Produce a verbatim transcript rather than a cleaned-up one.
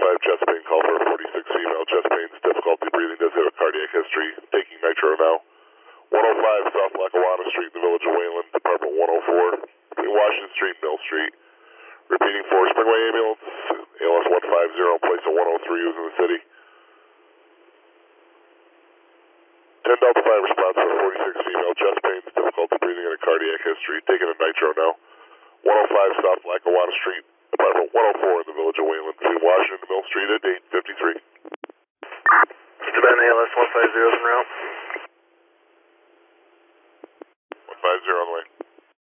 five chest pain call for a forty-six female. Chest pains, difficulty breathing, does have a cardiac history. Taking nitro now. one oh five South Lackawanna Street in the village of Wayland, Department one oh four. Between Washington Street and Mill Street. Repeating for Springway Ambulance, A L S one fifty, place of one oh three who's in the city. ten Delta five response for a forty-six female, chest pains, difficulty breathing, and a cardiac history. Taking a nitro now. one oh five South Lackawanna Street, Department one oh four in the village of Wayland, between Washington and Mill Street at eight fifty-three. Mister Ben, A L S one fifty is en route. one fifty on the way.